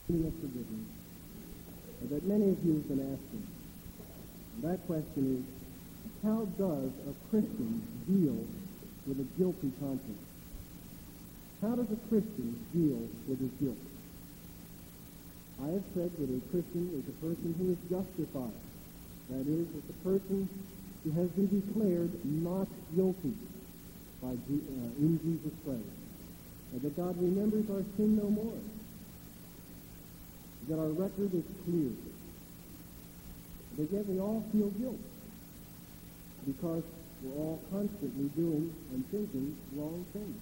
of forgiveness that many of you have been asking. And that question is, how does a Christian deal with a guilty conscience? How does a Christian deal with his guilt? I have said that a Christian is a person who is justified. That is, it's a person who has been declared not guilty in Jesus Christ. And that God remembers our sin no more. That our record is clear. But yet we all feel guilt because we're all constantly doing and thinking wrong things.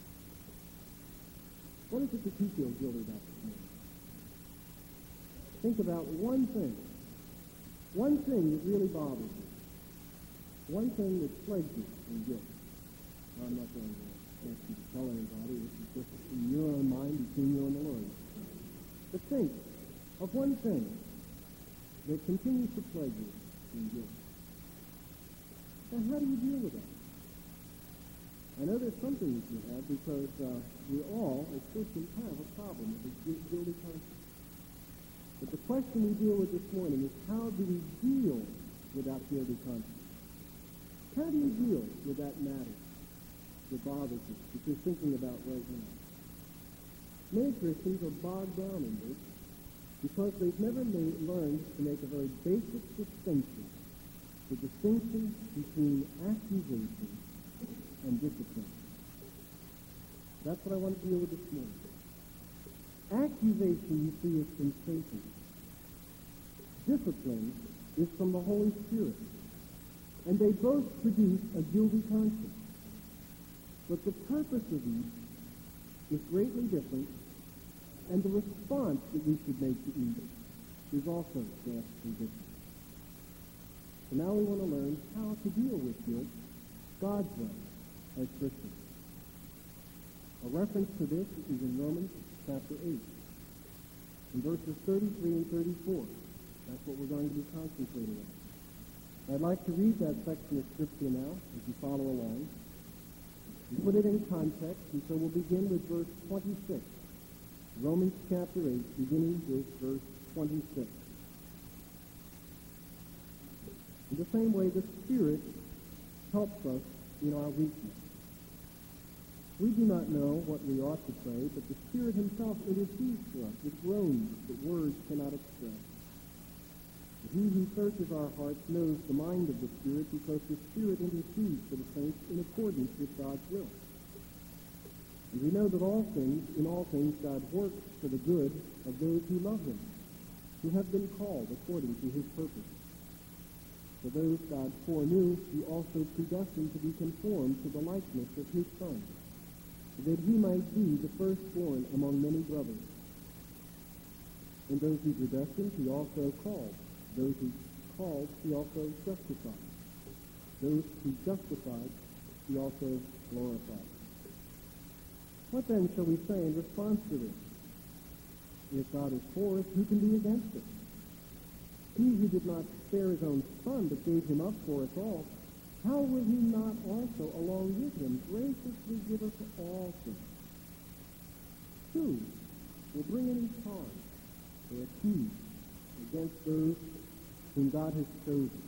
What is it that you feel guilty about this morning? Think about one thing that really bothers you, one thing that plagues you in guilt. I'm not going to ask you to tell anybody. This is just in your own mind between you and the Lord. But think of one thing that continues to plague you in guilt. Now, how do you deal with that? I know there's something that you have because we all, as Christians, have a problem with a guilty conscience. But the question we deal with this morning is, how do we deal with that guilty conscience? How do you deal with that matter that bothers you, that you're thinking about right now? Many Christians are bogged down in this because they've never learned to make a very basic distinction, the distinction between accusation and discipline. That's what I want to deal with this morning. Accusation, you see, is from Satan. Discipline is from the Holy Spirit. And they both produce a guilty conscience. But the purpose of each is greatly different, and the response that we should make to each is also vastly different. So now we want to learn how to deal with guilt God's way as Christians. A reference to this is in Romans chapter 8, in verses 33 and 34. That's what we're going to be concentrating on. I'd like to read that section of Scripture now as you follow along. We put it in context, and so we'll begin with verse 26. Romans chapter 8, beginning with verse 26. In the same way, the Spirit helps us in our weakness. We do not know what we ought to pray, but the Spirit himself intercedes for us with groans that words cannot express. He who searches our hearts knows the mind of the Spirit, because the Spirit intercedes for the saints in accordance with God's will. And we know that in all things, God works for the good of those who love him, who have been called according to his purpose. For those God foreknew, he also predestined to be conformed to the likeness of his Son, that he might be the firstborn among many brothers. And those he predestined, he also called. Those he called, he also justified. Those he justified, he also glorified. What then shall we say in response to this? If God is for us, who can be against us? He who did not spare his own Son, but gave him up for us all, how will he not also, along with him, graciously give us all things? Who will bring any charge or accuse against those whom God has chosen?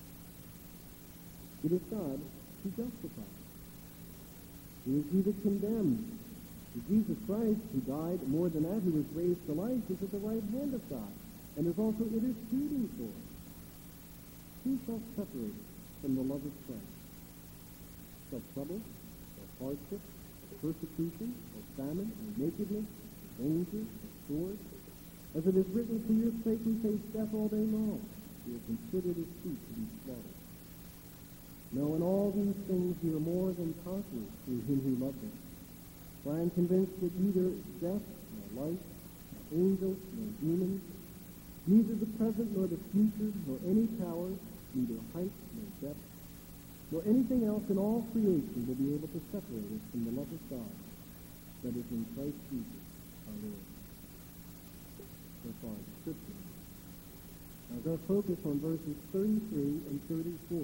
It is God who justifies. Who is he that condemns? Jesus Christ, who died, more than that, who was raised to life, is at the right hand of God, and is also interceding for us. Who shall separate us from the love of Christ? Shall trouble, or hardship, or persecution, or famine, or nakedness, or danger, or sword? As it is written, for your sake we face death all day long. We are considered as sheep to be slaughtered. No, in all these things we are more than conquerors through him who loved us. For I am convinced that neither death, nor life, nor angels, nor demons, neither the present nor the future, nor any powers, neither height nor depth, nor anything else in all creation will be able to separate us from the love of God that is in Christ Jesus our Lord. So far, the Scripture. Now go focus on verses 33 and 34.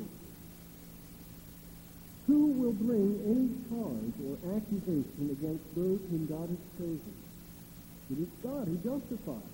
Who will bring any charge or accusation against those whom God has chosen? It is God who justifies.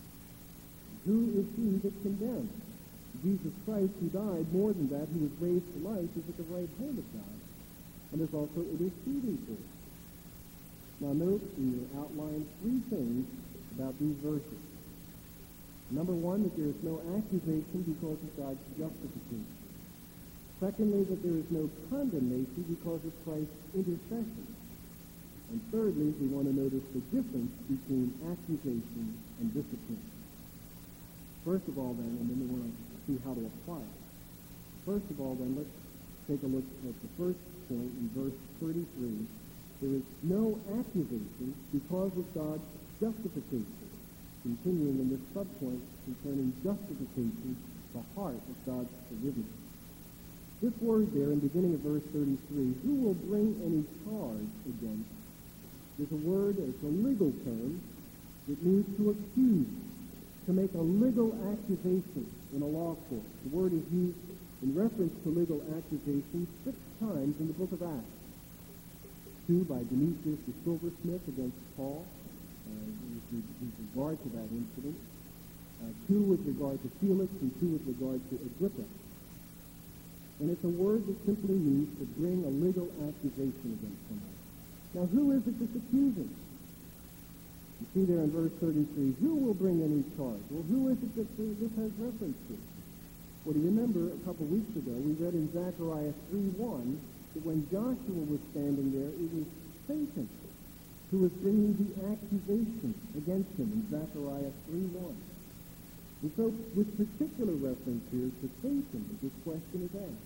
Who is he that condemns? Jesus Christ, who died, more than that, who was raised to life, is at the right hand of God, and is also interceding for us. Now note in your outline three things about these verses. Number one, that there is no accusation because of God's justification. Secondly, that there is no condemnation because of Christ's intercession. And thirdly, we want to notice the difference between accusation and discipline. First of all, then, and then we want to see how to apply it. First of all, then, let's take a look at the first point in verse 33. There is no accusation because of God's justification. Continuing in this subpoint concerning justification, the heart of God's forgiveness. This word there in the beginning of verse 33, who will bring any charge against, is a word, it's a legal term. It means to accuse, to make a legal accusation in a law court. The word is used in reference to legal accusation 6 times in the book of Acts. 2 by Demetrius the silversmith against Paul, with regard to that incident. 2 with regard to Felix, and 2 with regard to Agrippa. And it's a word that simply means to bring a legal accusation against someone. Now, who is it that's accusing? You see there in verse 33, who will bring any charge? Well, who is it that this has reference to? Well, do you remember a couple weeks ago, we read in Zechariah 3:1 that when Joshua was standing there, it was Satan who was bringing the accusation against him in Zechariah 3:1. And so, with particular reference here to Satan, this question is asked.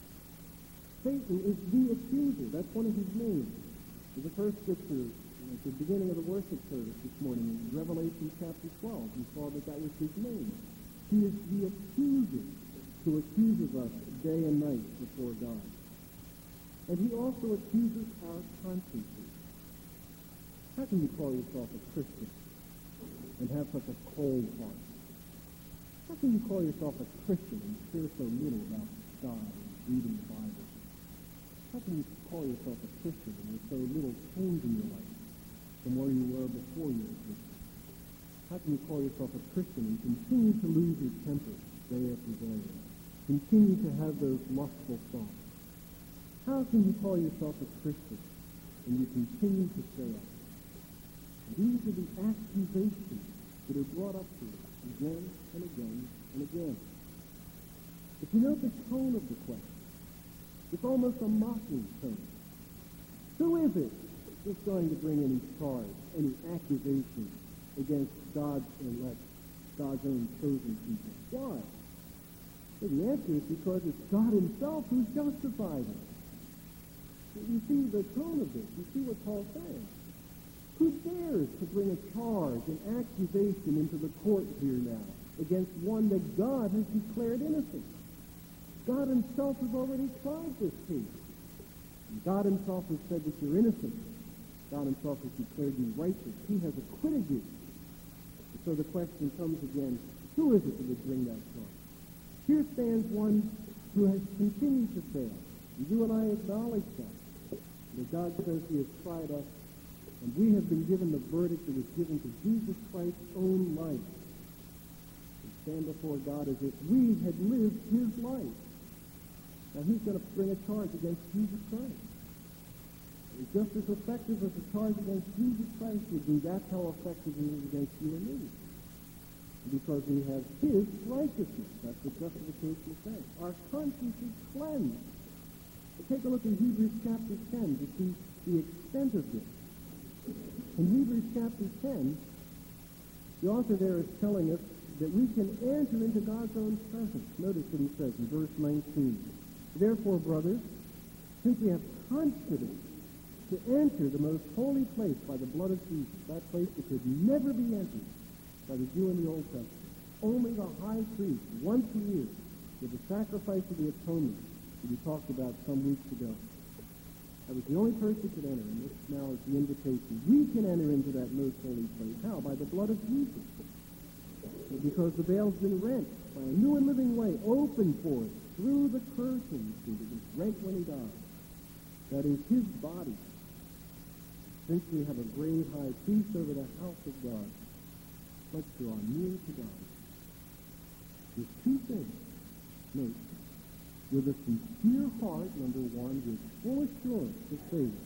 Satan is the accuser. That's one of his names. In the first scripture, at the beginning of the worship service this morning, in Revelation chapter 12, we saw that that was his name. He is the accuser who accuses us day and night before God. And he also accuses our consciences. How can you call yourself a Christian and have such a cold heart? How can you call yourself a Christian and care so little about God and reading the Bible? How can you call yourself a Christian and there's so little change in your life from where you were before you were a Christian? How can you call yourself a Christian and continue to lose your temper day after day? Continue to have those lustful thoughts? How can you call yourself a Christian and you continue to fail? These are the accusations that are brought up to us again and again and again. If you note the tone of the question, it's almost a mocking tone. Who is it that's going to bring any charge, any accusation against God's elect, God's own chosen people? Why? Well, the answer is because it's God himself who's justified it. You see the tone of this. You see what Paul's saying. Who dares to bring a charge, an accusation into the court here now against one that God has declared innocent? God himself has already tried this case. And God himself has said that you're innocent. God himself has declared you righteous. He has acquitted you. And so the question comes again, who is it that would bring that charge? Here stands one who has continued to fail. And you and I acknowledge that. That God says he has tried us, and we have been given the verdict that was given to Jesus Christ's own life. We stand before God as if we had lived his life. Now who's going to bring a charge against Jesus Christ? It's just as effective as a charge against Jesus Christ would be. That's how effective it is against you and me. Because we have his righteousness. That's what justification says. Our conscience is cleansed. But take a look in Hebrews chapter 10 to see the extent of this. In Hebrews chapter 10, the author there is telling us that we can enter into God's own presence. Notice what he says in verse 19. Therefore, brothers, since we have confidence to enter the most holy place by the blood of Jesus, that place that could never be entered by the Jew in the Old Testament, only the high priest, once a year, with the sacrifice of the atonement that we talked about some weeks ago. That was the only person who could enter, and this now is the invitation. We can enter into that most holy place. How? By the blood of Jesus. Because the veil's been rent by a new and living way, open for us through the curtain that was rent when he died. That is his body. Since we have a great high priest over the house of God, let's draw near to God. There's two things. Note, with a sincere heart, number one, with full assurance of faith.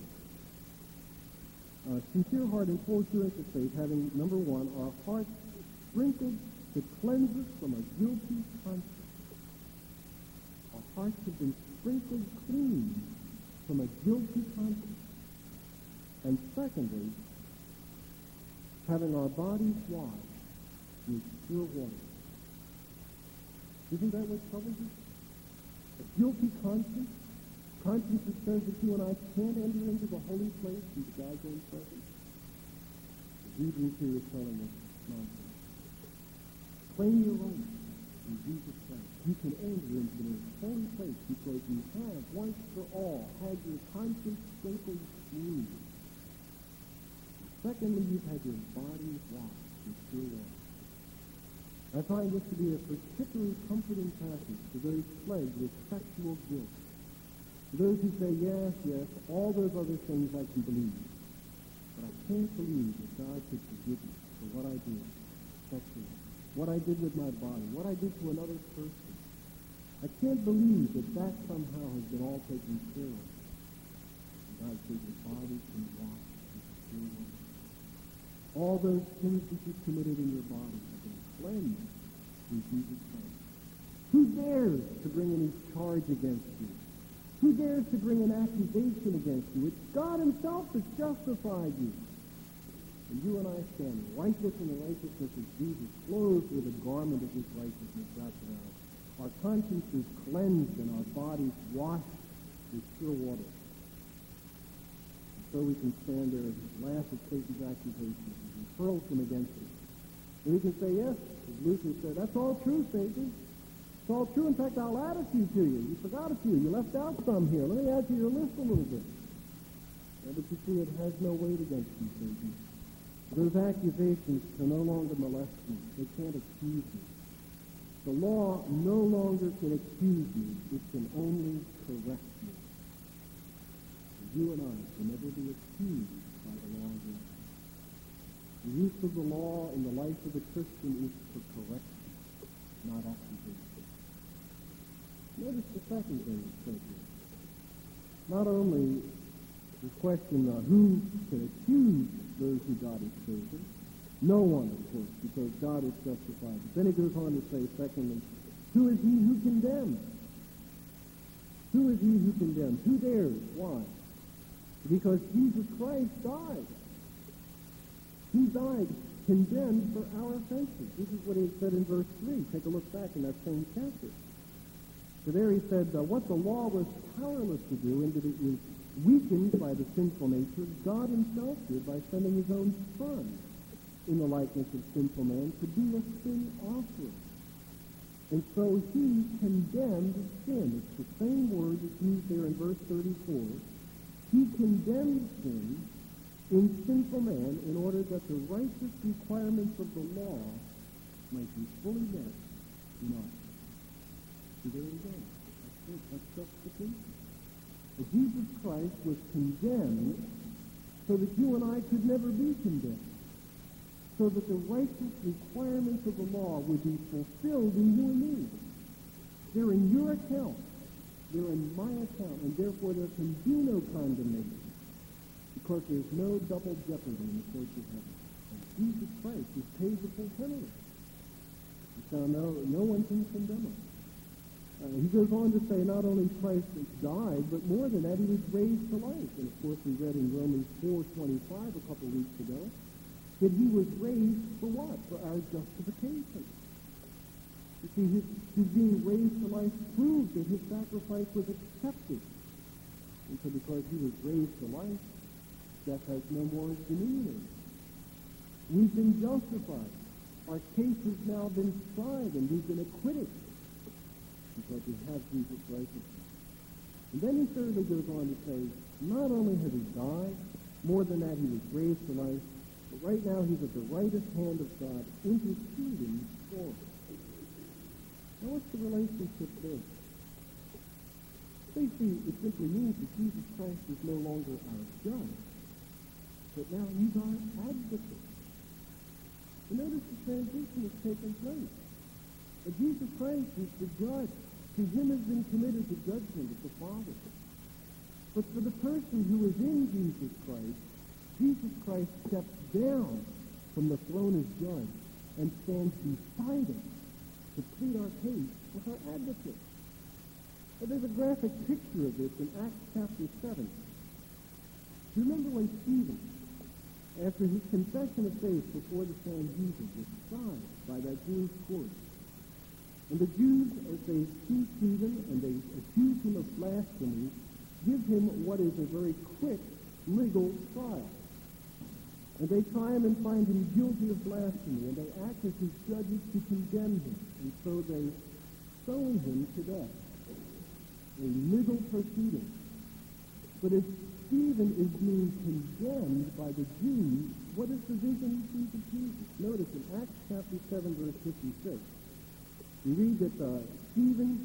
Sincere heart and full assurance of faith, having, number one, our hearts sprinkled to cleanse us from a guilty conscience. Our hearts have been sprinkled clean from a guilty conscience. And secondly, having our bodies washed with pure water. Isn't that what troubles us? A guilty conscience? Conscience that says that you and I can't enter into the holy place into God's own presence. The Hebrews here is telling us nonsense. Claim your right in Jesus Christ. You can enter into the holy place because you have once for all had your conscience sprinkled clean. Secondly, you've had your body washed with pure water. I find this to be a particularly comforting passage to those plagued with sexual guilt. To those who say, yes, yes, all those other things I can believe. But I can't believe that God could forgive me for what I did sexually, what I did with my body, what I did to another person. I can't believe that that somehow has been all taken care of. And God says your body can wash with pure water. All those sins that you committed in your body have been cleansed through Jesus Christ. Who dares to bring any charge against you? Who dares to bring an accusation against you? It's God himself that's justified you. And you and I stand righteous in the righteousness of Jesus, clothed with a garment of his righteousness wrapped around us. Our conscience is cleansed and our bodies washed with pure water. So we can stand there and laugh at Satan's accusations and hurl them against us. And we can say, yes, as Luther said, that's all true, Satan. It's all true. In fact, I'll add a few to you. You forgot a few. You left out some here. Let me add to your list a little bit. Yeah, but you see, it has no weight against you, Satan. Those accusations can no longer molest me. They can't accuse me. The law no longer can accuse me. It can only correct me. You and I can never be accused by the law of God. The use of the law in the life of the Christian is for correction, not accusation. Notice the second thing it says here. Not only the question who can accuse those who God has chosen, no one, of course, because God is justified. But then it goes on to say, secondly, who is he who condemns? Who is he who condemns? Who dares? Why? Because Jesus Christ died. He died condemned for our offenses. This is what he said in verse 3. Take a look back in that same chapter. So there he said, what the law was powerless to do, and that it was weakened by the sinful nature, God himself did by sending his own Son in the likeness of sinful man to be a sin offering. And so he condemned sin. It's the same word that's used there in verse 34. He condemned sin in sinful man in order that the righteous requirements of the law might be fully met in us. See, there we go. That's it. That's justification. But Jesus Christ was condemned so that you and I could never be condemned. So that the righteous requirements of the law would be fulfilled in you and me. They're in your account. They're in my account, and therefore there can be no condemnation, because there's no double jeopardy in the courts of heaven. And Jesus Christ has paid the full penalty. So no one can condemn us. He goes on to say not only Christ has died, but more than that, he was raised to life. And of course we read in Romans 4:25 a couple weeks ago that he was raised for what? For our justification. You see, his being raised to life proves that his sacrifice was accepted. And so because he was raised to life, death has no more dominion. We've been justified. Our case has now been tried, and we've been acquitted because we have Jesus' righteousness. And then he thirdly goes on to say, not only has he died, more than that, he was raised to life, but right now he's at the right hand of God, interceding for us. Now, what's the relationship there? Basically, it simply means that Jesus Christ is no longer our judge, but but now he's our advocate. And notice the transition has taken place. But Jesus Christ is the judge. To him has been committed the judgment of the Father. But for the person who is in Jesus Christ steps down from the throne as judge and stands beside us to plead our case with our advocate. But there's a graphic picture of this in Acts chapter 7. Do you remember when Stephen, after his confession of faith before the Sanhedrin, was tried by that Jewish court? And the Jews, as they see Stephen and they accuse him of blasphemy, give him what is a very quick legal trial. And they try him and find him guilty of blasphemy, and they act as his judges to condemn him. And so they stone him to death. A legal proceeding. But as Stephen is being condemned by the Jews, what is the vision he sees of Jesus? Notice in Acts chapter 7, verse 56, we read that Stephen,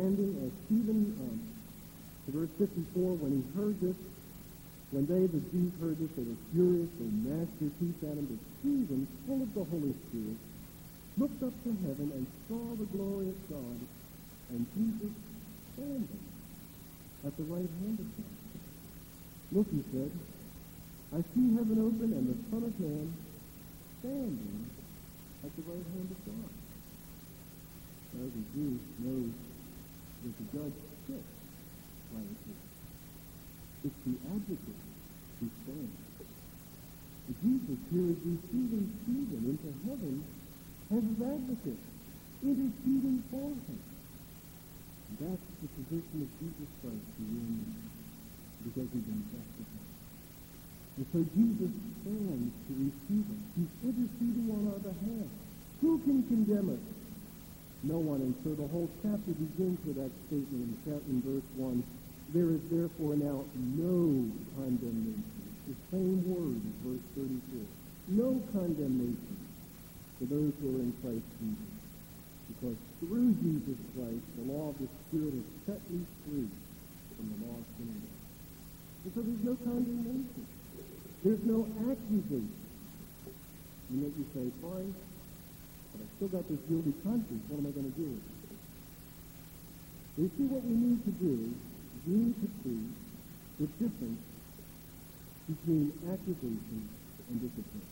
verse 54, when he heard this, when the Jews heard this, they were furious, they gnashed their teeth at him, but Stephen, full of the Holy Spirit, looked up to heaven and saw the glory of God, and Jesus standing at the right hand of God. Look, he said, I see heaven open and the Son of Man standing at the right hand of God. Now, the Jew knows that the judge sits right at him. It's the advocate who stands. And Jesus here is receiving Stephen into heaven as his advocate, interceding for him. And that's the position of Jesus Christ to you and me, because he's been justified. And so Jesus stands to receive us. He's interceding on our behalf. Who can condemn us? No one. And so the whole chapter begins with that statement in verse 1. There is therefore now no condemnation. The same word as verse 34. No condemnation for those who are in Christ Jesus. Because through Jesus Christ, the law of the Spirit has set me free from the law of sin and death. And so there's no condemnation. There's no accusation. And yet you say, fine, but I've still got this guilty conscience. What am I going to do with it? So you see, what we need to do is we need to see the difference between accusation and discipline.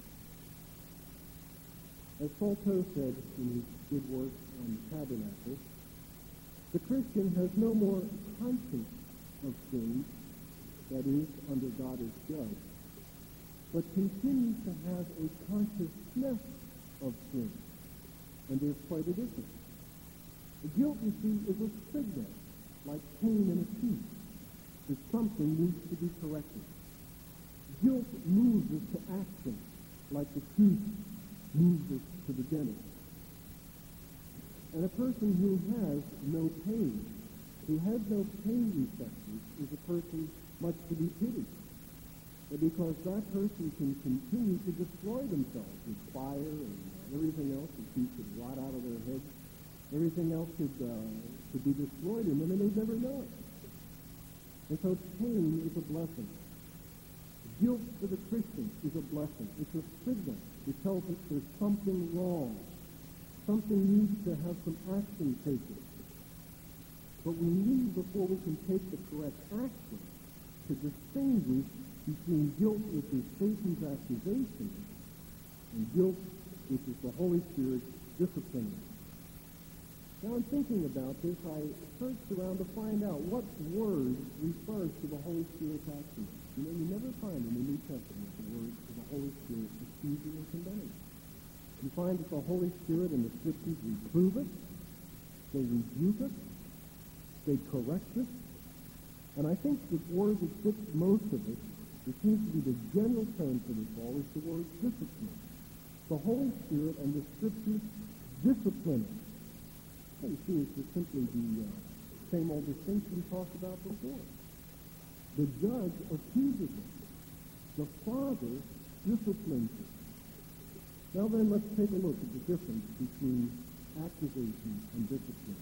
As Paul Coe said in his good work on the tabernacle, the Christian has no more conscience of sin, that is, under God as judge, but continues to have a consciousness of sin. And there's quite a difference. The guilt, you see, is a stigma, like pain in a tooth. If something needs to be corrected. Guilt moves us to action, like the tooth moves us to the dentist. And a person who has no pain receptors, is a person much to be pitied. Because that person can continue to destroy themselves with fire and everything else. The teeth could rot out of their heads. Everything else could be destroyed in them, and they'd never know it. And so pain is a blessing. Guilt for the Christian is a blessing. It's a signal. It tells us there's something wrong. Something needs to have some action taken. But we need, before we can take the correct action, to distinguish between guilt, which is Satan's accusation, and guilt, which is the Holy Spirit's disciplining. Now, in thinking about this, I searched around to find out what word refers to the Holy Spirit's action. You know, you never find in the New Testament the word for the Holy Spirit accusing or condemning. You find that the Holy Spirit in the Scriptures reprove us, they rebuke us, they correct us, and I think the word that fits most of us, it seems to be the general term for this all, is the word discipline. The Holy Spirit and the Scriptures discipline us. Well, you see, it's just simply the same old distinction we talked about before. The judge accuses us. The Father disciplines us. Now then, let's take a look at the difference between accusation and discipline.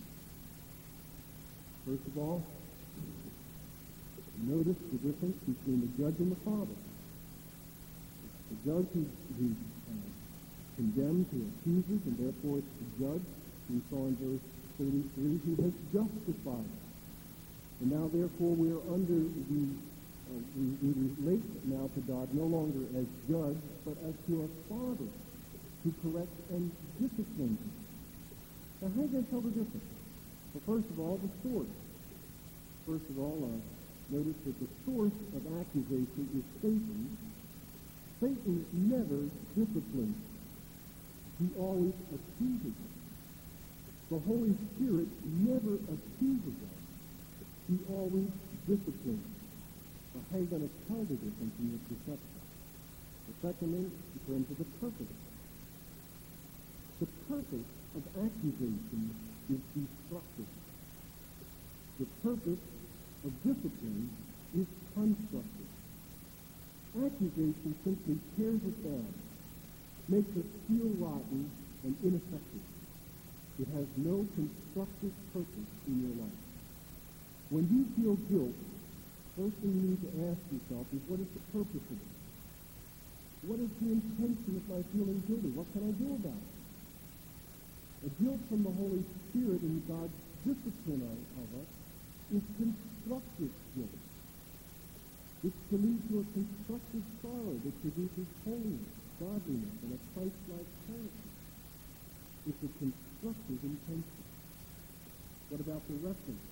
First of all, notice the difference between the judge and the Father. The judge who condemns, who accuses, and therefore it's the judge, we saw in verse 33, who has justified us. And now, therefore, we are under the, we relate now to God no longer as judge, but as to a father who corrects and disciplines us. Now, how do you tell the difference? Well, first of all, the source. First of all, notice that the source of accusation is Satan. Satan never disciplines. He always accuses us. The Holy Spirit never accuses us. He always disciplines. Well, how are you going to tell the difference in your perception? The second in terms of the purpose. The purpose of accusation is destructive. The purpose of discipline is constructive. Accusation simply tears us down, makes us feel rotten and ineffective. It has no constructive purpose in your life. When you feel guilt, first thing you need to ask yourself is, what is the purpose of it? What is the intention of my feeling guilty? What can I do about it? A guilt from the Holy Spirit and God's discipline of us is constructive guilt. It's to lead to a constructive sorrow that produces holiness, godliness, and a Christ-like character. It's a constructive intention. What about the reference?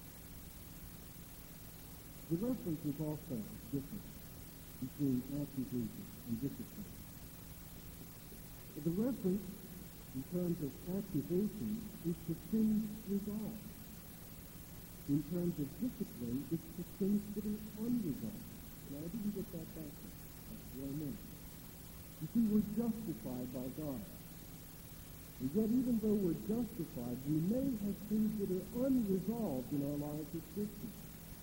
The reference is also different between accusation and discipline. The reference in terms of accusation is to sins resolved. In terms of discipline, it's to sins that are unresolved. Now, I didn't get that back there. That's what I meant. You see, we're justified by God. And yet, even though we're justified, we may have sins that are unresolved in our lives as Christians.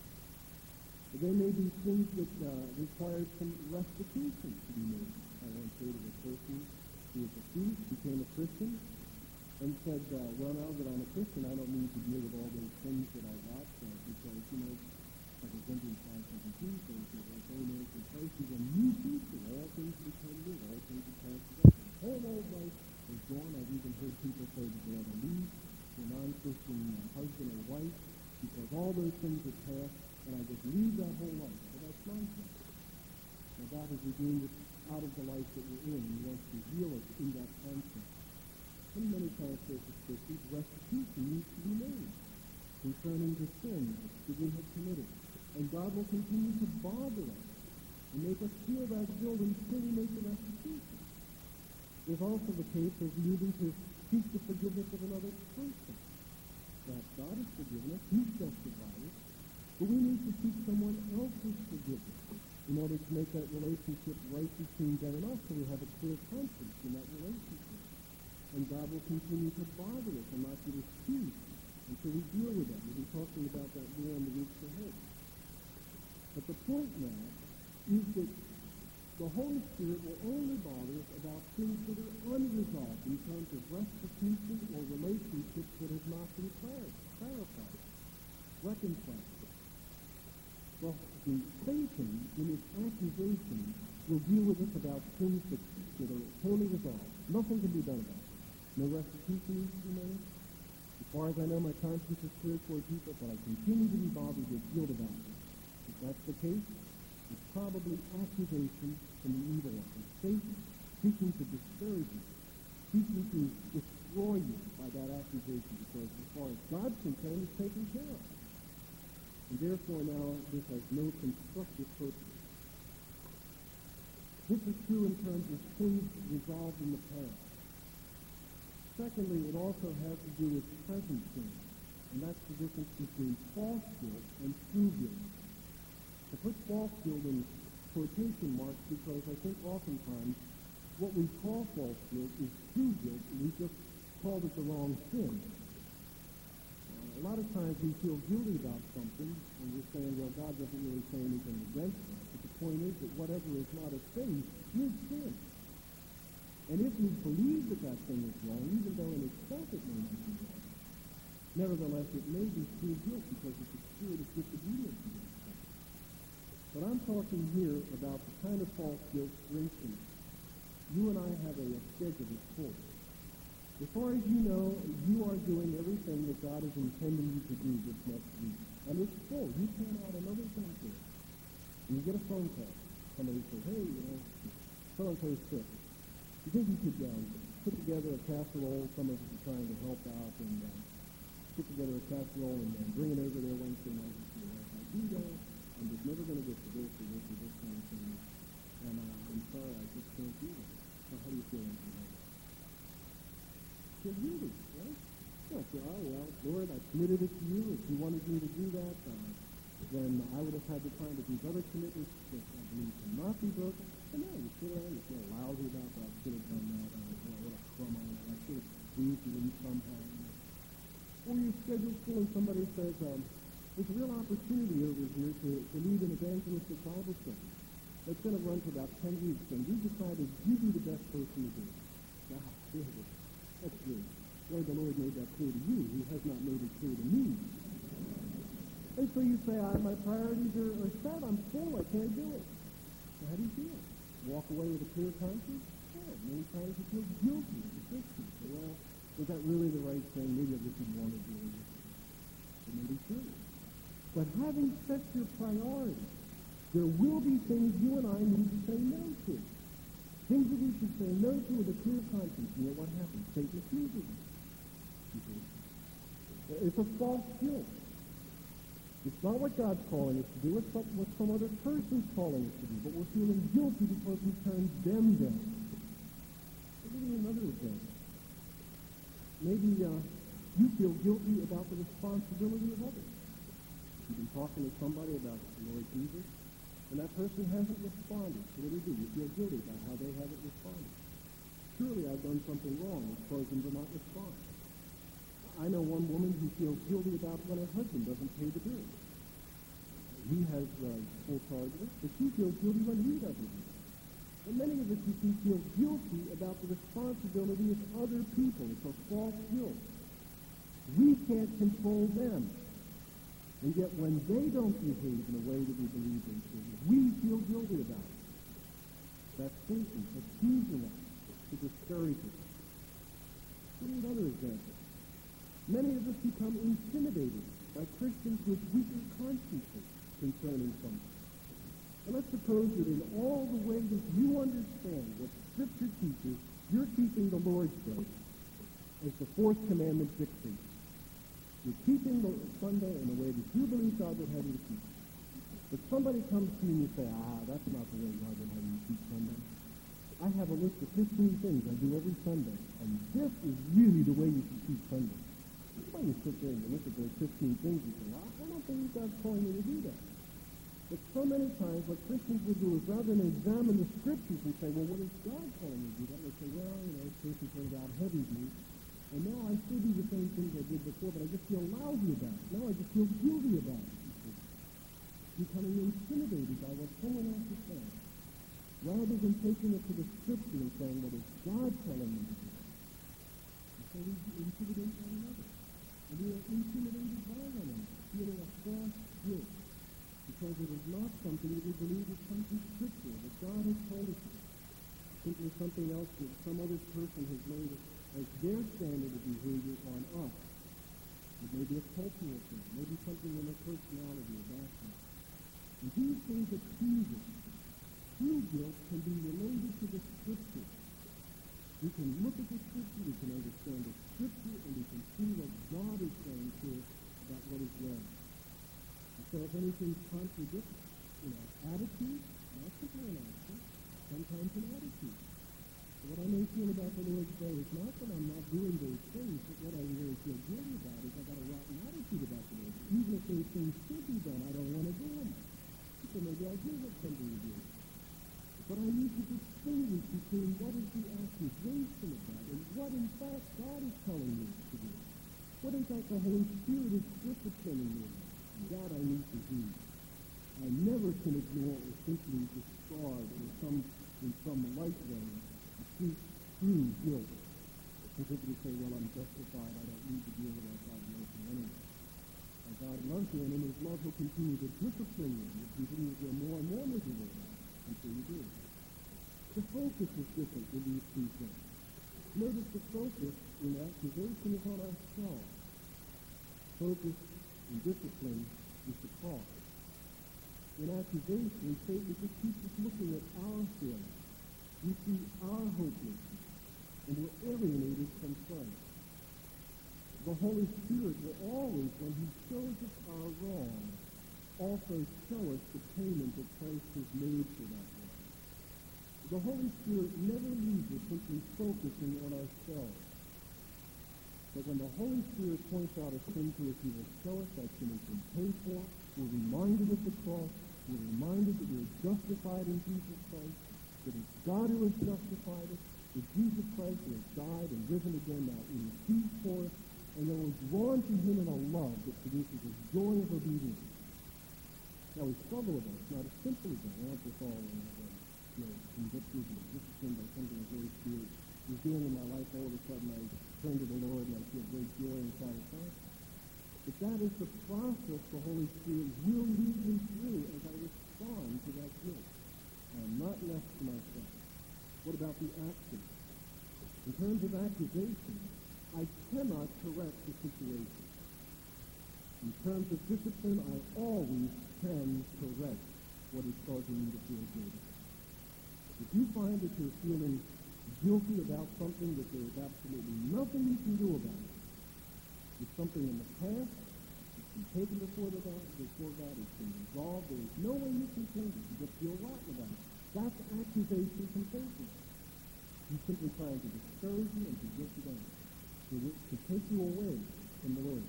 There may be sins that require some restitution to be made. I once heard of a person who was a thief, became a Christian, and said, well, now that I'm a Christian, I don't need to deal with all those things that I got, because, like Corinthians 5:17 says, that as they know in Christ, he's a new creature. All things become new. All things are passed away. The whole old life is gone. I've even heard people say that they have to leave their non-Christian husband or wife because all those things are past, and I just leave that whole life. But that's nonsense. Now, God has redeemed us out of the life that we're in, and he wants to heal us in that concept. And many times, as Christians, restitution needs to be made concerning the sin that we have committed. And God will continue to bother us and make us feel that guilt until we make the restitution. There's also the case of needing to seek the forgiveness of another person. That God has forgiven us, he's justified us, but we need to seek someone else's forgiveness in order to make that relationship right between them and us, so we have a clear conscience in that relationship. And God will continue to bother us and not get us peace until we deal with that. We'll be talking about that more in the weeks ahead. But the point now is that the Holy Spirit will only bother us about things that are unresolved in terms of restitution or relationships that have not been clarified, reconciled. Well, Satan, in his accusation, will deal with us about things that are totally resolved. Nothing can be done about it. No restitution needs to be made. As far as I know, my conscience is clear toward people, but I continue to be bothered with guilt about it. If that's the case, it's probably accusation from the evil one. It's Satan seeking to discourage you, seeking to destroy you by that accusation, because as far as God's concerned, it's taken care of. And therefore now, this has no constructive purpose. This is true in terms of sins resolved in the past. Secondly, it also has to do with present sin, and that's the difference between false guilt and true guilt. I put false guilt in quotation marks because I think oftentimes what we call false guilt is true guilt, and we just called it the wrong sin. A lot of times we feel guilty about something, and we're saying, well, God doesn't really say anything against that. But the point is that whatever is not a sin is sin. And if we believe that that thing is wrong, even though in itself it may not be wrong, nevertheless it may be true guilt because it's a spirit of disobedience against God. But I'm talking here about the kind of false guilt, for instance, You and I have a schedule that's full. As far as you know, you are doing everything that God is intending you to do this next week. And it's full. You can't add another thing to it. And you get a phone call. Somebody says, hey, so-and-so's sick. You think you could put together a casserole? Some of us are trying to help out and put together a casserole and bring it over there Wednesday night. If I do that, I'm just never going to get to this or this or this kind of thing. And I'm sorry, I just can't do that. So how do you feel about that? Feel guilty, right? Yeah, say, oh, well, Lord, I committed it to you. If you wanted me to do that, then I would have had to find that these other commitments that I believe cannot be broken. And now you sit around and you feel lousy about that. I should have done that. What a crumb on that. I should have squeezed it in somehow. Or your schedule's full and somebody says, there's a real opportunity over here to lead an evangelistic Bible study. It's going to run for about 10 weeks, and we decided you'd be the best person to do it. Wow, that's good. Lord, the Lord made that clear to you. He has not made it clear to me. And so you say, my priorities are set. I'm full. I can't do it. So how do you feel? Walk away with a clear conscience? Yeah, many times you feel guilty. Well, was that really the right thing? Maybe I just didn't want to do it. It may be true. But having set your priorities, there will be things you and I need to say no to. Things that we should say no to with a clear conscience. You know what happens? Satan accuses us. It's a false guilt. It's not what God's calling us to do. It's what some other person's calling us to do. But we're feeling guilty because we turned them down. I'll give you another example. Maybe you feel guilty about the responsibility of others. You've been talking to somebody about the Lord Jesus, and that person hasn't responded. So what do? You feel guilty about how they haven't responded. Surely I've done something wrong that's caused them to not respond. I know one woman who feels guilty about when her husband doesn't pay the bills. He has full charge of it, but she feels guilty when he doesn't. And many of us, you see, feel guilty about the responsibility of other people. It's a false guilt. We can't control them. And yet when they don't behave in a way that we believe they should, we feel guilty about it. That's Satan accusing us to discourage us. Give me another example. Many of us become intimidated by Christians with weaker consciences concerning something. And let's suppose that in all the way that you understand what Scripture teaches, you're keeping the Lord's Day as the fourth commandment dictates. You're keeping the Sunday in a way that you believe God would have you to keep. But somebody comes to you and you say, that's not the way God would have you to keep Sunday. I have a list of 15 things I do every Sunday, and this is really the way you should keep Sunday. When you sit there and you look at those 15 things, you say, I don't believe God's calling me to do that. But so many times what Christians will do is rather than examine the Scriptures and say, well, what is God calling me to do? That they say, well, this person turns out heavy me, and now I still do the same things I did before, but I just feel lousy about it. Now I just feel guilty about it. Becoming intimidated by what someone else is saying, rather than taking it to the Scripture and saying, what is God telling me to do? And so we intimidate one another. And we are intimidated by one another, feeling a false guilt, because it is not something that we believe is come from Scripture, that God has told us. Simply something else that some other person has made as their standard of behavior on us. It may be a cultural thing, maybe something in their personality or background. And these things accuse us. True guilt can be related to the Scripture. We can look at the Scripture, we can understand the Scripture, and we can see what God is saying to us about what is wrong. And so if anything contradicts, attitude, not simply an action, sometimes an attitude. So what I may feel about the Lord's Day is not that I'm not doing those things, but what I really feel guilty about is I've got a rotten attitude about the Lord. Even if those things should be done, I don't want to do them. So maybe I do have something to do. But I need to distinguish between what is the accusation of that and what in fact God is telling me to do. What in fact the Holy Spirit is disciplining me. That I need to do. I never can ignore or simply discard in some light way speak through guilt. And simply say, well, I'm justified. I don't need to deal with that God loves me anyway. And God loves you, and in His love He'll continue to discipline you. You'll continue to feel more and more miserable until you do. The focus is different with these two things. Notice the focus in accusation is on ourselves. Focus in discipline is the cross. In accusation, Satan just keeps us looking at our feelings. We see our hopelessness, and we're alienated from Christ. The Holy Spirit will always, when he shows us our wrong, also show us the payment that Christ has made for that wrong. The Holy Spirit never leaves us simply focusing on ourselves. But when the Holy Spirit points out a sin to us, he will show us that sin has been paid for. We're reminded of the cross. We're reminded that we're justified in Jesus Christ, that it's God who has justified us, that Jesus Christ who has died and risen again now intercedes for us, and then we're drawn to him in a love that produces a joy of obedience. Now we struggle with that. It's not as simple as that. We're not just all convicted and disciplined by something the Holy Spirit is doing in my life. All of a sudden I turn to the Lord and I feel great joy and satisfaction. But that is the process the Holy Spirit will lead me through as I respond to that guilt. I'm not left to myself. What about the action? In terms of accusation, I cannot correct the situation. In terms of discipline, I always can correct what is causing me to feel guilty. If you find that you're feeling guilty about something that there is absolutely nothing you can do about it, it's something in the past, it's been taken before God, it's been resolved, there is no way you can change it, you just feel rotten about it. That's accusation from Satan. He's simply trying to discourage you and to get you down, to take you away from the Lord.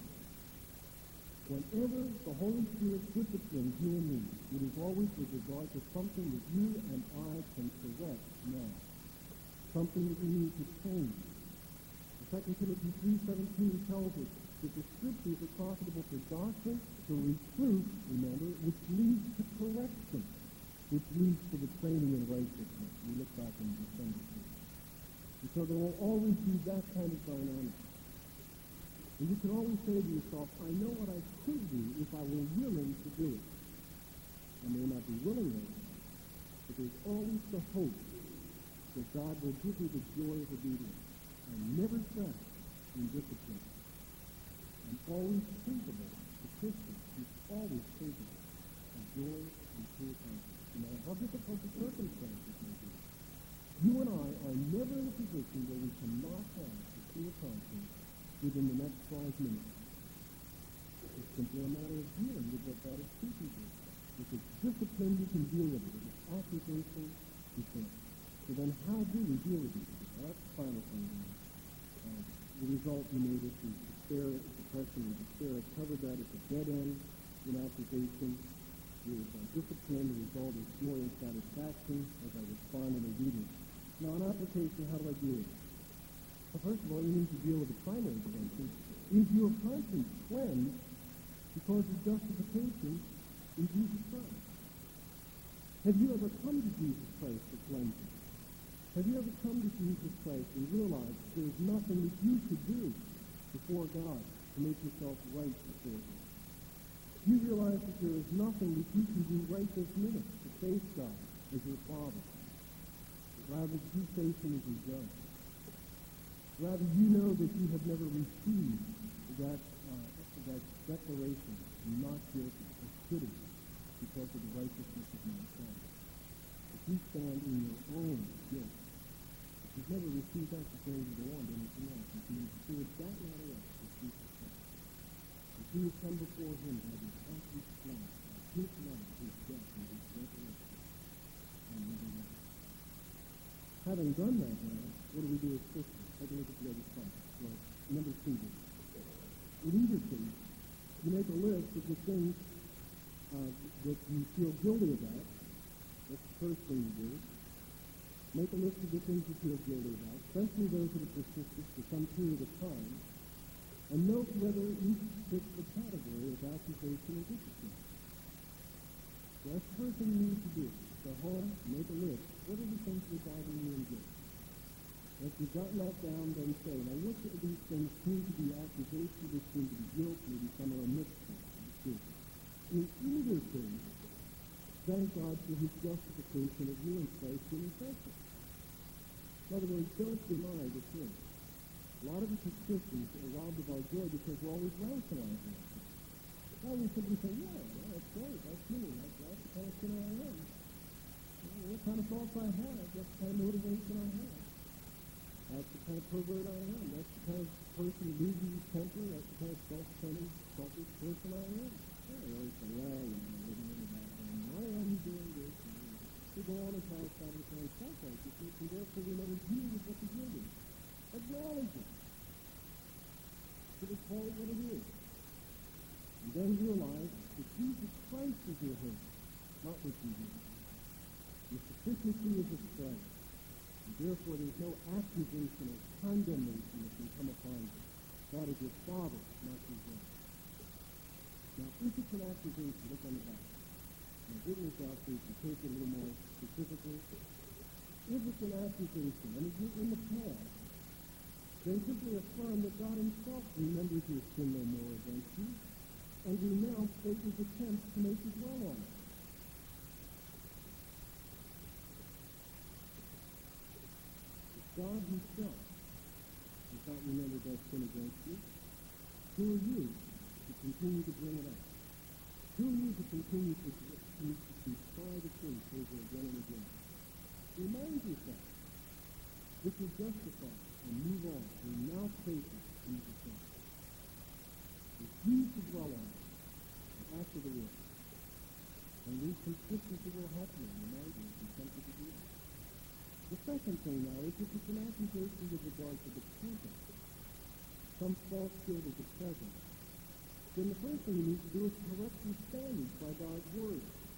Whenever the Holy Spirit disciplines you and me, it is always with regard to something that you and I can correct now, something that we need to change. 2 Timothy 3:17 tells us that the Scriptures are profitable for doctrine, for reproof, remember, which leads to correction, which leads to the training in righteousness. We look back in December. And so there will always be that kind of dynamic. And you can always say to yourself, I know what I could do if I were willing to do it. I may not be willing right now, but there's always the hope that God will give you the joy of obedience. And never stress in discipline. I'm always capable, the Christian is always capable of joy and clear conscience, no matter how difficult the circumstances may be. You and I are never in a position where we cannot have a clear conscience within the next 5 minutes. It's simply a matter of dealing with what God is speaking to us. If it's discipline, you can deal with it. If it's accusation, you can't. So then how do we deal with it? Well, that's the final thing. The result we notice is despair, depression, and despair. I've covered that at the dead end in accusation. With discipline, the result is joy and satisfaction as I respond in obedience. Now, in application, how do I deal with it? Well, first of all, you need to deal with the primary prevention. Is your conscience cleansed because of justification in Jesus Christ? Have you ever come to Jesus Christ for cleansing? Have you ever come to Jesus Christ and realized there is nothing that you could do before God to make yourself right before Him? You realize that there is nothing that you can do right this minute to face God as your Father. Rather, you face Him as your judge. Rather, you know that you have never received that declaration, not guilty, of pity, because of the righteousness of mankind. If you stand in your own guilt, you've never received that to say you go on to anything else. You can forward that matter up to Jesus Christ. If you come before Him by the conscience cleansed, by His love, His death, and His resurrection, and never left. Having done that now, what do we do as Christians? Take a look at the other side. Well, number 2 then. In either case, you make a list of the things that you feel guilty about. That's the first thing you do. Make a list of the things you feel guilty about, especially those that have persisted for some period of time, and note whether each fits the category of accusation or discipline. So that's the first thing you need to do. Go home, make a list. What are the things that are bothering you in guilt? If you've gotten that down, then say, now which of these things seem to be accusation, which seem to be guilt, maybe some are a mixture. In either case, thank God for His justification of you in Christ in His righteousness. In other words, don't deny the sin. A lot of us as Christians are robbed of our joy because we're always rationalizing it. Well, we simply say, yeah, that's great, that's me, that's the kind of sinner I am. What kind of thoughts I have, that's the kind of motivation I have. That's the kind of pervert I am. That's the kind of person who loses his temper. That's the kind of self-centered, selfish person I am. I always say, well, I'm living in that thing. I am doing this. We go on and try to establish our self-righteousness, and therefore we never deal with what the guilt is. Acknowledge it. So we call it what it is. And then realize that Jesus Christ is your hope, not what you do. Your sufficiency is His strength. And therefore there's no accusation or condemnation that can come upon you. God is your Father, not your God. Now, if it's an accusation, look on the back. Now, give this out so you can take it a little more specifically. If it's an accusation, and it's in the past, then simply affirm that God Himself remembers your sin no more against you, and renounce Satan's attempts to make you dwell on it. God Himself has not remembered that sin against you. Who are you to continue to bring it up? Who are you to continue to try the truth over again and again? Remind yourself, this is justified, and move on. Renounce Satan, Jesus Christ. Refuse to dwell on it, and after the will. And these consistency will help you, remind you, if you're tempted to do it. The second thing now is that it's an accusation with regard to the present. Some false guilt is the present. Then the first thing you need to do is correct your standards by God's Word.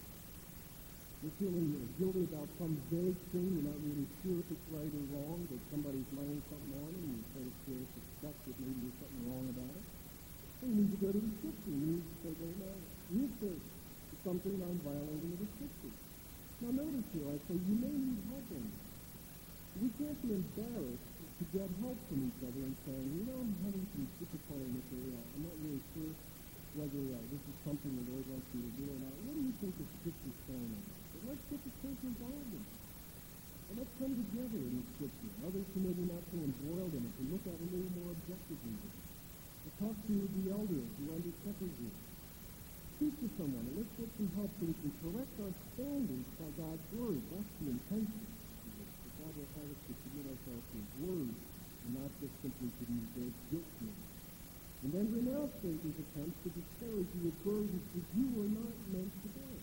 You're feeling guilty about some vague thing, you're not really sure if it's right or wrong, but somebody's laying something on it, and you sort of feel suspect that maybe there's something wrong about it. So you need to go to the Scripture. You need to say, well, now, you say something I'm violating of the Scripture. Now notice here, I say you may need help on this. We can't be embarrassed to get help from each other and saying, I'm having some difficulty in this area. I'm not really sure whether this is something the Lord wants me to do or not. What do you think the Scripture's saying on this? But let's get the church involved in it. And let's come together in the Scripture. Others who maybe not so embroiled in it can look at it a little more objectively. And talk to the elders who under shepherd you. Speak to someone and let's get some help so we can correct our standards by God's Word. That's the intention. God will have us to submit ourselves to His Word and not just simply to these very guilt things. And then renounce Satan's attempts to discourage you with burdens that you were not meant to bear.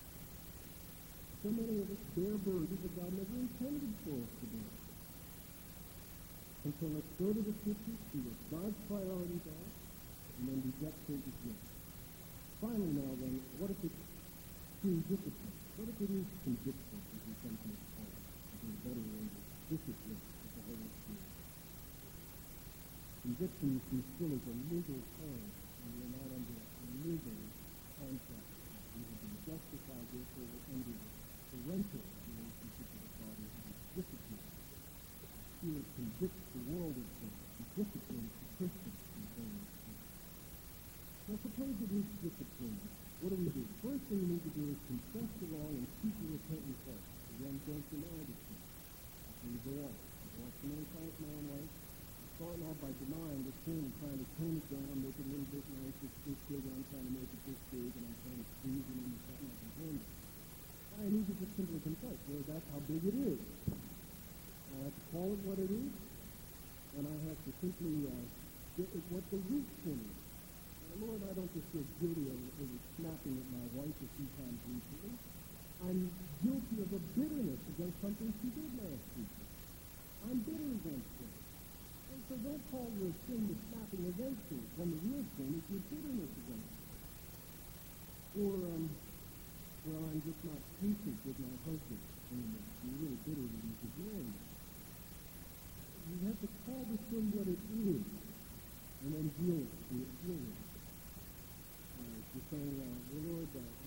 So many of us bear burdens that God never intended for us to bear. And so let's go to the Scriptures, see what God's priorities are, and then reject Satan's guilt. Finally now then, what if it's true discipline? What if it is conviction, as we sometimes call it? In a better way, discipline of the Holy Spirit. Conviction, you see, still is a legal term, and we're not under a legal contract. We have been justified, therefore, under the parental relationship of the Father, who is discipline. The Spirit convicts the world of sin, and disciplines the Christians in various things. Now, suppose it is discipline. What do we do? First thing you need to do is confess the wrong and keep your repentant heart. Again, don't deny the sin. That's where you go off. I've lost so many times in my own life. Starting off by denying the sin and trying to tone it down, make it a little bit nice. It's this big, and I'm trying to make it this big, and I'm trying to squeeze it into something I can handle. I need to just simply confess, well, that's how big it is. I have to call it what it is, and I have to simply get at what the root sin is. Lord, I don't just feel guilty over snapping at my wife a few times recently. I'm guilty of a bitterness against something she did last week. I'm bitter against her. And so don't call your sin the snapping against her when the real sin is your bitterness against her. Or, well, I'm just not patient with my husband anymore. I'm really bitter that he's ignoring me. You have to call the sin what it is and then deal with it. You're saying, well, Lord,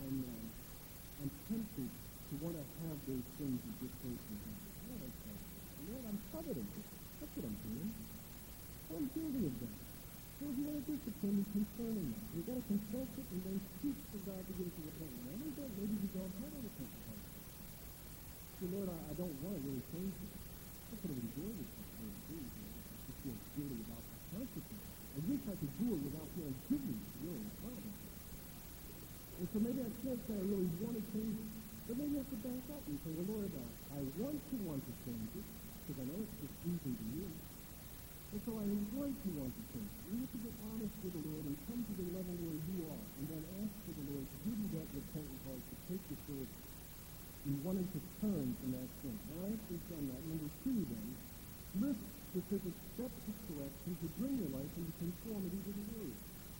I'm tempted to want to have those things that this person has. Lord, I'm coveting. That's what I'm doing. I'm guilty of that. So if you want to discipline me concerning that, you've got to confess it and then seek for God to give it to the point. Now, maybe you don't have a repentance heart. So, Lord, I don't want to really change it. But could have enjoyed it for the too. I feel guilty about the consequences. I wish I could do it without feeling guilty, really, the problem. And so maybe I can't say I really want to change it, but maybe I have to back up and say, well, Lord, I want to change it, because I know it's displeasing to you. And so I want to change it. You have to get honest with the Lord and come to the level where you are, and then ask for the Lord to give you that repentant heart to take you further in wanting to turn from that sin. Now, after you've done that, number two, then, list specific steps of correction to bring your life into conformity to the Word.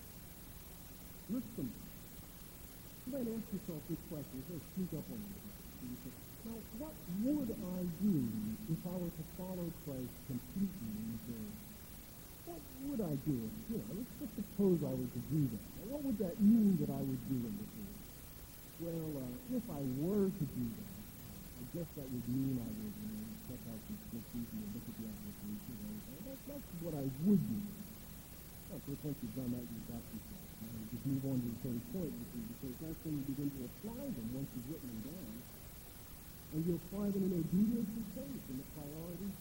List them. You might ask yourself this question. Let's sneak up on you. Now, what would I do if I were to follow Christ completely in this area? What would I do? Let's just suppose I were to do that. Now, what would that mean that I would do in this area? Well, if I were to do that, I guess that would mean I would, check out the scriptures and look at the application and everything. That's what I would do. Well, of course, once you've done that, you've got yourself. Now, you just move on to the third point, because that's when you begin to apply them once you've written them down. And you apply them in obedience and faith in the priorities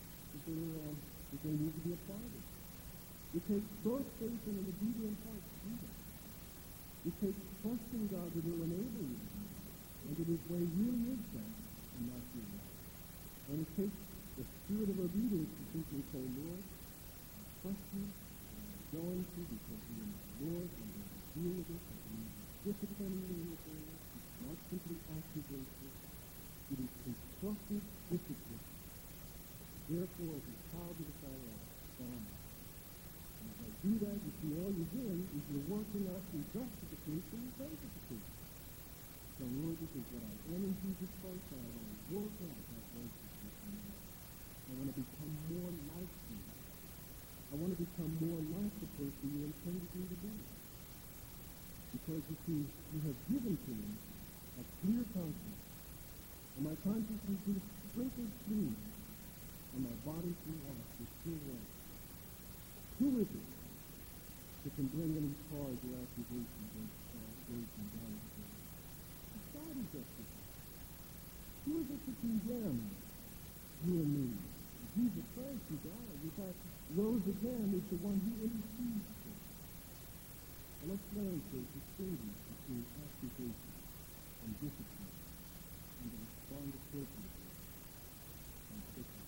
that they need to be applied in. It takes both faith and an obedient heart to do that. It takes trust in God that will enable you to do that, and that His way really is best and not your way. And it takes the spirit of obedience to simply say, Lord, I trust you, and I'm going to, because you are my Lord, and I'm going to deal with it, and I'm disciplining you in this area. It's not simply accusation. It is constructive discipline. Therefore, as a child of the Father, I and as I do that, you see, all you're doing is you're working out through justification and sanctification. So, Lord, this is what I am in Jesus Christ, and I want to work out that righteousness in me. I want to become more like you. I want to become more like the person you intended me to be. Because, you see, you have given to me a clear conscience. And my conscience has been sprinkled clean, and my body's been washed with pure water. Who is it that can bring any charge or accusation against God is God. It's God who's justified. Who is it that condemn you and me? Jesus Christ, who died, in fact, rose again, is the one who intercedes for us. And let's learn to distinguish between accusation and discipline, and to respond appropriately and quickly.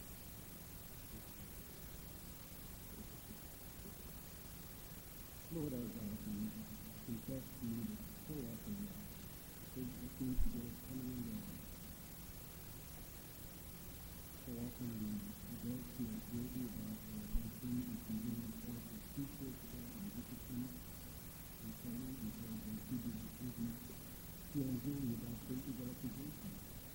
Lord our God, we confess to you that so often Satan seems to get us coming and going. So often we don't feel guilty about the things that we really want to teach us about and discipline and training, because we should be feeling guilty about Satan's accusation.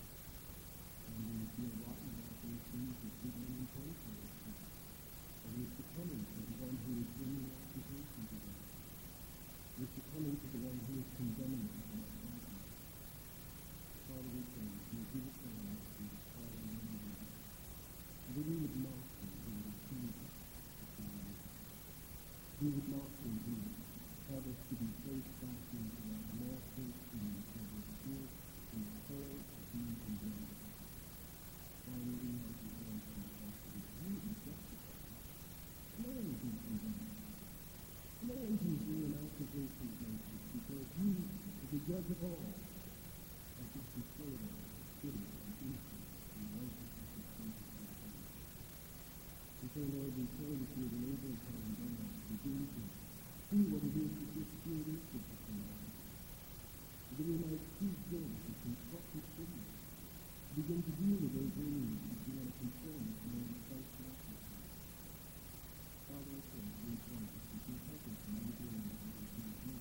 And we feel rotten about those things that we don't intend for us. And we're succumbing to the one who is bringing accusation to us. We're succumbing to the one who is condemning us and attacking us. Father, we pray that you give us the life to the power and the name. And that we would not be who would accuse us before you. We would not be who would have us to be placed back into that lawful sin of the guilt and sorrow of being condemned. Finally, we have the right to us to be completely justified. No one can condemn us. No one can bring an accusation against us, because you, as the judge of all, have just declared us guilty and innocent and righteousness of Jesus Christ. And so, Lord, we pray that you would enable us and then begin to see what it is that this spirit is to us in our lives. That we might see good and constructive goodness. Begin to deal with those areas that you want to conform us and in Christ's likeness. Father, I pray, we pray that you help us in every area that we can do.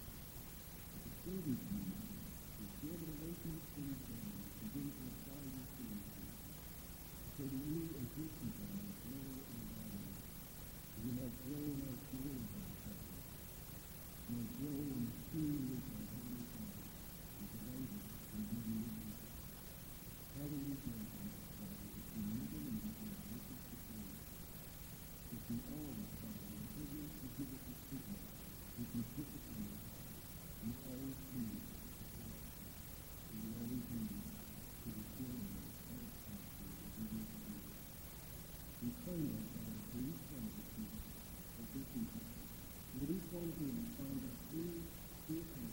To serve you, to share the relations to each other, to begin to apply your things, so that you as your people might grow in God. You might grow in our feelings of the Father. You might grow in the seeing with our Heavenly Father, and to light us and be unique. Father, we pray, Father, that you never leave us in a hopeless situation. That you always, Father, in every to give us a signal, that you discipline us, you always lead us to support us, and you always lead us to the healing and satisfaction of obedience to you. find healing, find us through His